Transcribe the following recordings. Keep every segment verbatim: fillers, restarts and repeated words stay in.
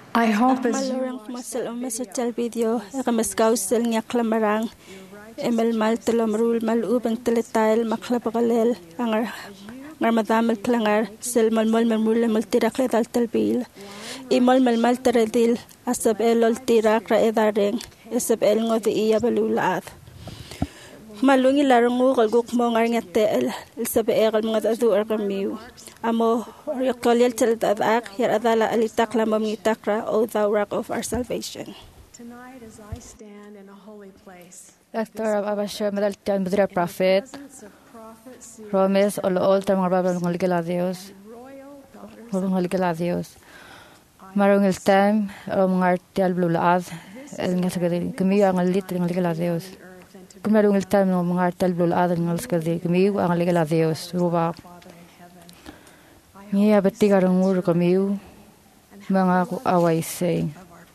I hope as Malorang masal o masal video ekameskausel nyaklamarang emel mal telomrul mal ubang teletail maklabagalel angar ngar madamel klangar sel mal mal mal mal tirak ledal telbil imol mal mal teredil asab elol tirak ra edareng asab el ngodi iya balulaad malungi larangu galguk mo ngar nyatel sab egal mga adu argamiu amo yokolyel teltadak yar adala alitak lamam ngitakra o thou rock of our salvation. Tonight as I stand in a holy place. Doctor Abasha Medal Tian Budra Prophet Romes ol ol tam ngarbal ngaligala Dios ol ngaligala Dios marung el tam o ngartial blulaad el ngasagadi kami ang lit ngaligala Dios kumarung el tam o ngartial blulaad ngalskadi kami ang ngaligala Dios ruba ni abatiga rungur kami mga away say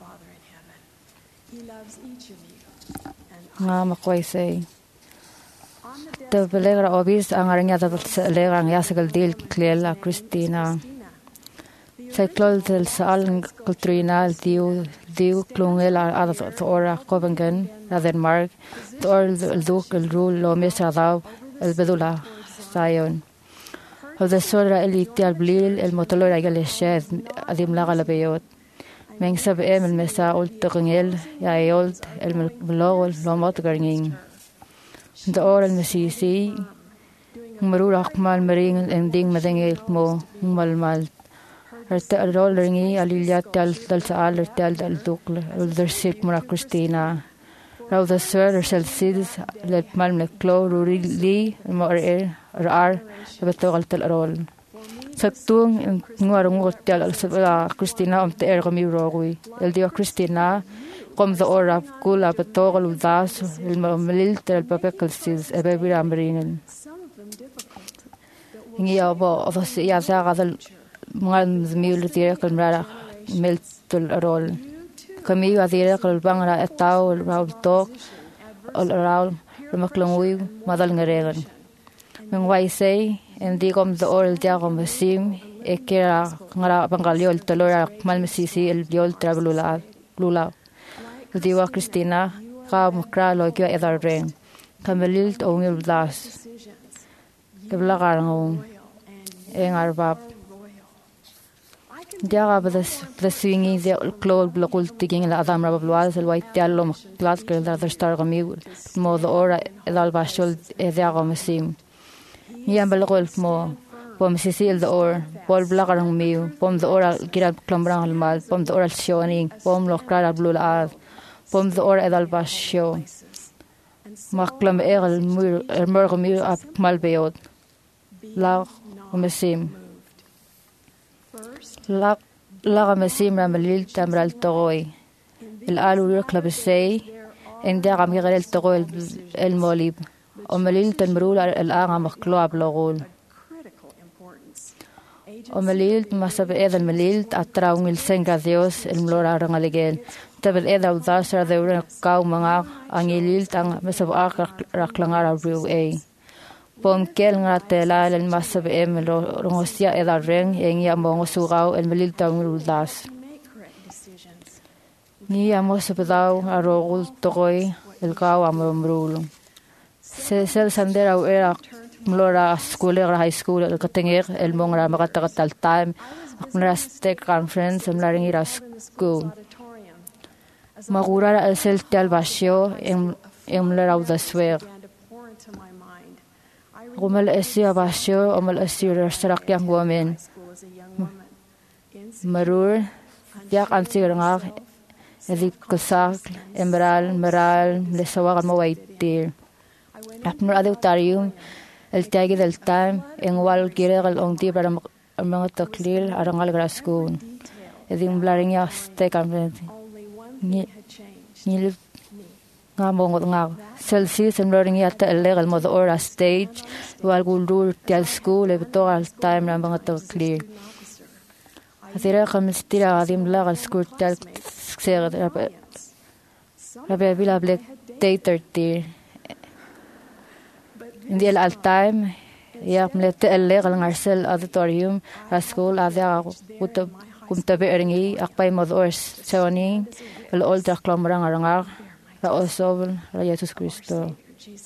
nga makway say the belegra obis ang aranya da belegra ang yasagal dil clela Christina say clol del sal kultrina diu diu klungel ada ora Copenhagen da Denmark or el duk el rule lo mesa da el bedula sayon of the sora elite al blil el motolor ay galeshed adim la galabeyot Meng sab em el mesa ult tengel ya old el blogol lo mot garning the oral mesisi marur akmal mering ending madengel mo mal mal arta rollingi alilia tal tal saal tal tal dukle der sik mura Christina raw the sir sel sis let mal me klo ruli mo er ar betol tal rol Saktung nguarung hotel al sabla Christina om te ergo mi rogui el dio Christina kom the ora kula betogol udas el malil tel papel sis ebe bira marinen ngi abo of ya zaga del ngan miul tie kal mara mel tul rol kami wa dire kal bangra etau raw tok al raw maklangui madal ngaregan meng wai say en digom the oral diagom sim e kera ngara bangalio el tolora mal mesisi el biol travelula lula diwa Christina ka mukra lo kyo edar ren kamelil to ngil das kebla garang en arbab diaga bdas bdasingi de klol blokul tiging la adam rab luas el white diallo klas kel da star gami mo the ora edal bashol e diagom sim Niyan balakol mo pom sisil the or pol blakarang miu pom the oral kira klambrang almal pom the oral shoning pom lo klara blula pom the or edal basho maklam egal mur mur miu ap malbeot la mesim la la mesim ramalil tamral toy el alu club say en da gam el toy el molib ومليل تنمرول الآغا مخلوع بلغول ومليل ما سبب إذا المليل أتراون السنغا ديوس الملورا رنغاليجين تبل إذا وضاسر دورين قاو منغا أنجليل تang مسبب آغا رقلنغارا ريو أي بوم كيل نغا تلا للما سبب إم رنغسيا إذا رنغ ينغي أمونغ سوغاو المليل تنمرول داس ني أمو سبداو أروغول تغوي القاو أمرمرولو Se sel sandera era mlora school era high school el katenger el mongra makata tal time akmra state conference em laring ira school magura el sel tal basio em em lera uda swer gomal esia basio omal esir sarak yang women marur yak ansir ngak edik kosak emeral meral lesawa mo waitir Apnur adutarium el tagi del time en wal kire gal onti para mga taklil arangal graskun edim blaring ya ste conference ni ni nga mong nga selsi semloring ya ta legal mod ora stage wal guldur tel school e to al time na mga taklil asira kamistira adim lagal school tel xer rabe bila black day thirty Indi al time ya mlete elle gal ngarsel auditorium a school avia kuto kum tabi eringi akpay mod ors sewani el oltra klamrang arangar ra osobel ra Jesus Kristo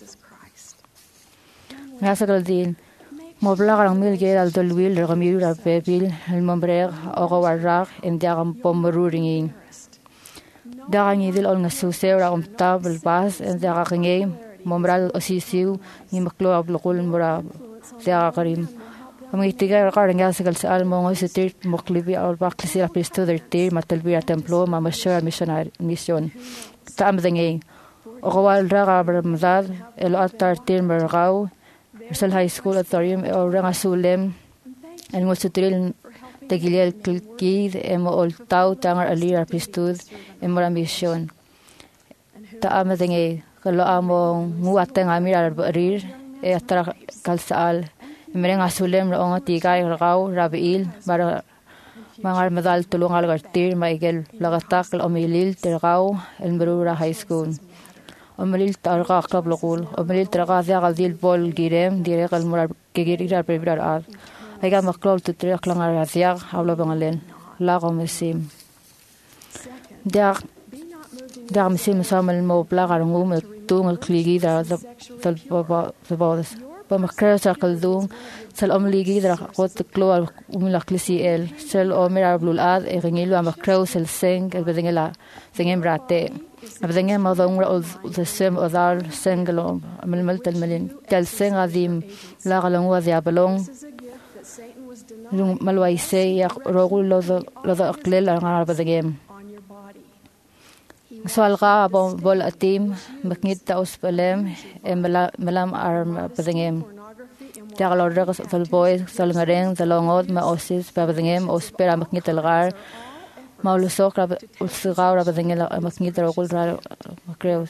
ngasagal din mobla karang mil gel al dolwil ramil ra bebil el mombreg ogawarrak en diagam pomruringin dagang idil ol ngasuseu ra umtab el bas en diagangi momral osisiu ni maklo ablokul mura diagarim amitiga karang ngasagal sa almongo sitir moklibi al baklisi apisto dertir matalbi templo mamashar missionar mission tamdengi ogawal ra bramdad el altar tir mergau Rizal High School Auditorium o Rangasulem en Musutril Tegiliel Kilkid emo oltau tangar alir pistud emo mission ta amadenge kalo amo nguateng amir arir e atra kalsal emreng asulem ro tigay ragaw rabiil para mangar medal tulungal gartir maigel lagatak omilil tergaw el Merura High School Omelil targa club lokul omelil traga diagal dil bol girem diregal murar kegirirar previrar ad aiga maklol tu tre klangar diag hablo bangalen lago mesim diag diag mesim samal mo plagar ngum tung kligi da dal baba babadas pa makrasa kaldung sal omligi da qot klo umla klisi el sel omirar blul ad e ringilu amakraus el seng el bedengela sengem rate abdenge ma dong ol the sem odar senglo amel meltel melin tel seng adim la galong wa dia belong lung malwai se ya rogul lo lo da klel ngar badegem salga bon bol atim maknit ta uspalem emla melam arm badegem Diagalo regas sal boy sal ngareng salongod ma osis badegem ospera maknit algar Maulusok rab usgaw rab dengela maknit rogul ra makreu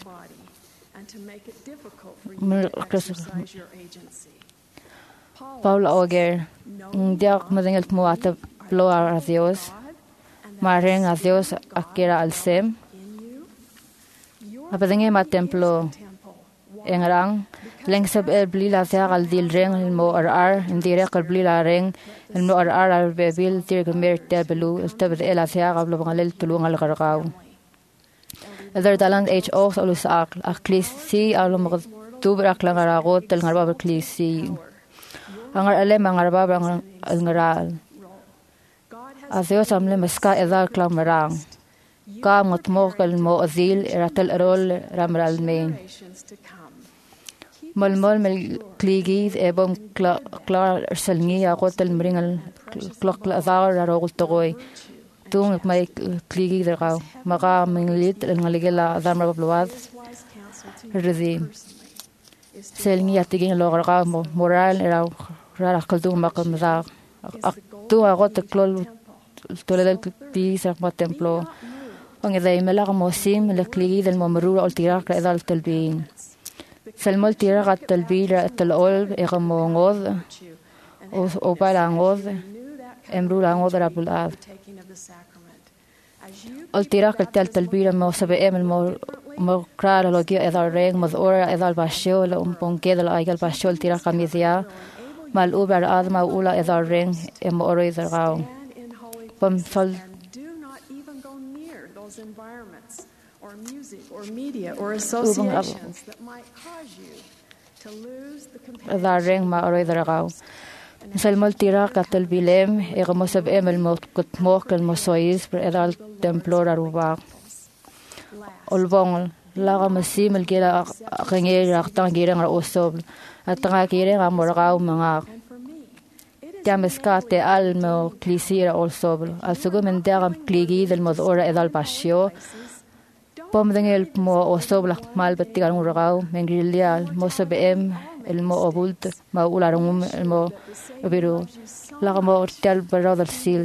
Paula Oger diak madengel muata bloar a Dios mareng a Dios akira alsem abadenge ma templo engrang lengsab el blila al dil reng el mo ar ar indire kal blila reng el mo ar ar al bebil tir mer tabelu el tabd el asia qablo bangalel tulung al garqaw Adar dalan H O solus ak aklisi al mo tubr aklang aragot tel ngarba klisi angar ale mangarba bang al ngaral asio samle meska edar klamarang ka motmo kal mo azil eratel rol ramral main Malmal mel kligi ebom klar salngi a hotel mringal klok la azar a rogul togoy tung mai kligi dergaw maga minglit ngaligela azamra blwad rezi selngi atigin logarga moral era rara kaldu makam za tu a got klol toledel pisa ma templo onge dai melaga mosim le kligi del momrura ultira ka edal talbin Salmol tira gat talbira talol egamongod o parangod emrulangod rabulad ol tira kat talbira mo sabe emel mo mo krar lo gi edal reng mo ora edal basho lo un ponke del aigal basho tira kamizia mal uber adma ula edal reng em oro izargao pom sol or music or media or associations that might cause you to lose the compassion dareng ma oroy daragaw salmol tira katel bilem e como sab emel mot kut mok el mosois per edal templo aruba olbong la masim el gera ngenge raktan gera ngar osob atanga gera ngamoragaw mga Jameska al mo klisira osob al sugo mendera kligi del mod ora edal basio Pom dengel mo osob la mal betigal uragaw mengilial mo sabem el mo obult ma ularung el mo biru la mo tel brother seal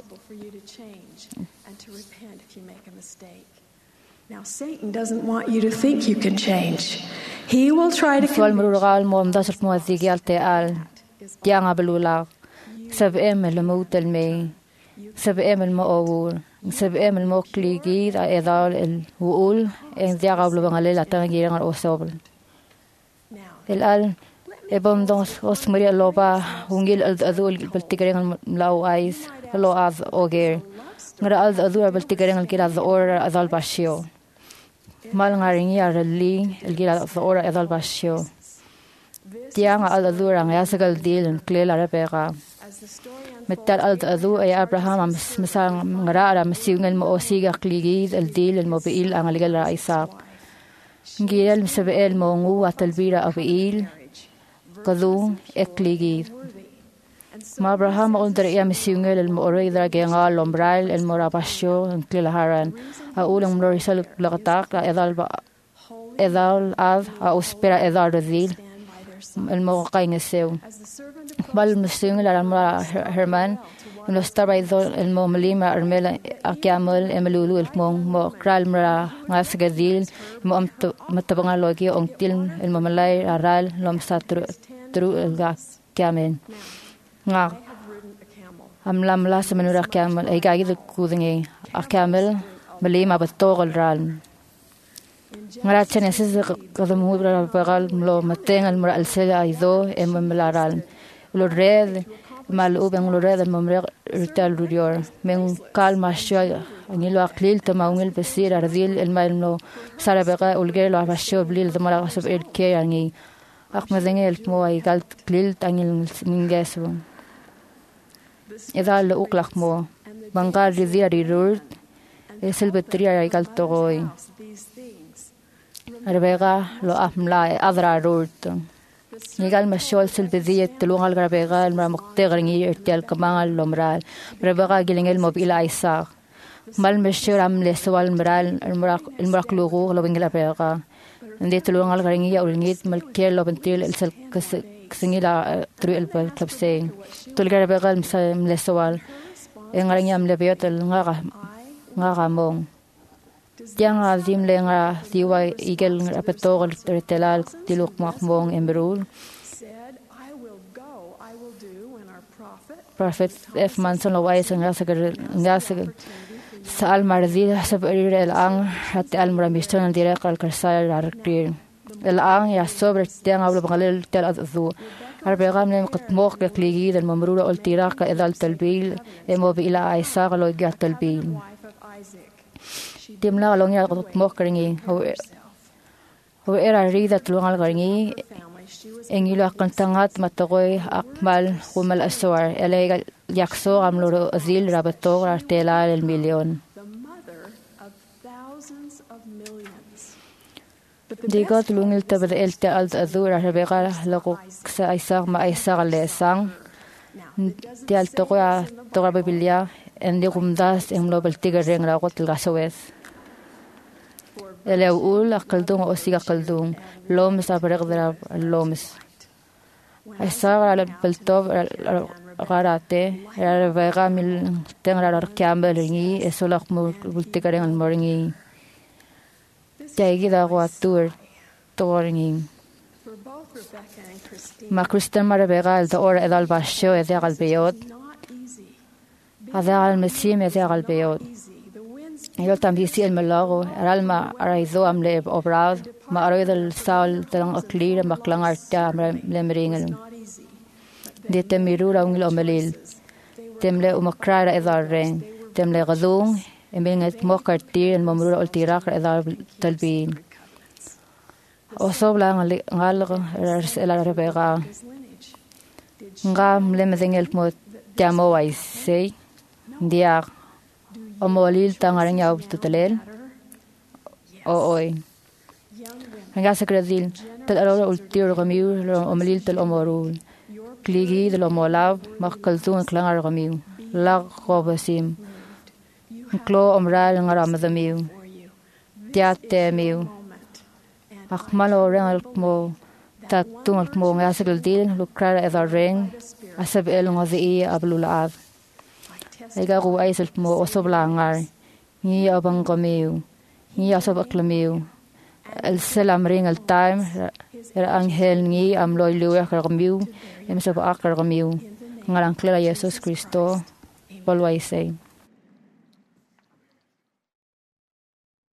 Now Satan doesn't want you to think you can change. He will try to Fal murugal mo mdasr mo digal te al tianga belula sabem el mo tel me sabem el mo obul sabem el mo kligi da edal el uul en diagablo bangalela tangira ngar osobl el al ebom dos os maria loba ungil al adul baltigring lau ais lo az oger. Ngara az azura baltigareng algira az ora azal basio. Mal ngaringi arali algira az ora azal basio. Tiang al azura ngasagal dil en klela repega. Metal al azu ay Abraham am misang ngara ara masiungal mo osiga kligi al dil el mobil ang algal ra Isaac. Ngirel misabel mo ngu atalbira abil kadu ekligi. Ma Abraham under iya misiungel el moore dra genga lombral el morabasyo en klelaharan a ulang morisal lakatak la edal ba edal ad a uspera edal redil el mo kaingeseu bal misiungel al mora Herman no staba idol el mo malima armela akamel emelulu el mo mo kral mora ngasgadil mo am matabangalogi ong til el mo malay aral lom satru tru el kamen nga am lam la sa menura camel ay gagi de kudingi a camel malima batogol ral ngara cheneses de mudra pagal lo maten al mura al sela aido em malaral lo red mal uben lo red al momre rital rurior men calma shya ani lo aklil tama ungel besir ardil el mal no sara baga ulgel lo abasho blil de mara sab el ke ani akmadenge el mo ay gal klil tangil mingeso إذا لو أقلق مو بنقال رذيري رورد سلبتريا يقال تغوي ربيغا لو أحملا أذرا رورد يقال مشول سلبذية تلوغ الربيغا المرا مقتغرني ارتيال كمان لومرال ربيغا جلنج الموبيل عيساق مال مشور عمل سوال مرال المرا كلوغو لو بنجل ربيغا عندي تلوغ الربيغا أولنيت ملكير لو بنتيل السل كسنجلا تروي الكلبسين تلقى ربيغا ملسوال إنغرني أم لبيوت الغا غا مون جان عظيم لنا ديوا إيجل ربطوغ الرتلال تلوق مقمون إمبرول Prophet F. Manson lo wais ngasag ngasag sa almarzi sa berir el ang at almuramiston al direct al karsal arkir el ang ya sobre tiang hablo bangalel tel azu arbegam nem qatmoq kligi del mamrura al tiraq edal talbil emo bi ila aisa lo gat talbil timla lo ngia qatmoq kringi ho era rida tlungal kringi engilo akantangat matoy akmal humal aswar elega yakso amlo azil rabato artela el million digot lungil tabad el ta al azur arbega lako sa aisa ma aisa lesang dial toya toga bibilia endi gumdas en global tigareng ra got gasowes el ul aqaldung o siga qaldung loms abrigdra loms aisa ala baltov garate era vega mil tengra arkambelngi esolaq multigareng al moringi Tegi da guatur toringi. Ma Kristen marabega el da ora edal basho edal albeot. Adal mesim edal albeot. Yo también si el melago el alma araizo amle obrad ma aroid el sal tang aklir ma klang arta lemringen. De temirura ungil omelil. Temle umakrara edal ren. Temle gadung Embenget mokartir en mamrura ultirak edal talbin. Osobla ngal el arbega. Ngam lemedengel mo tiamo waisei. Dia omolil tangarenya tutelel. O oi. Nga sekredil tel alora ultir gamiu omolil tel omorul. Kligi del omolab makaltun klangar gamiu. Lag gobasim. Klo omral ngaram damiu tiate miu akmalo rengal mo tatung mo ngasel din lukrar edar ring asab el ngazi ablulaad ega gu aisel mo osoblangar ni abang gamiu ni asab aklamiu el selam ring el time er angel ni amloy luwa gamiu em sab akar gamiu ngarang klara Jesus Kristo polwaisay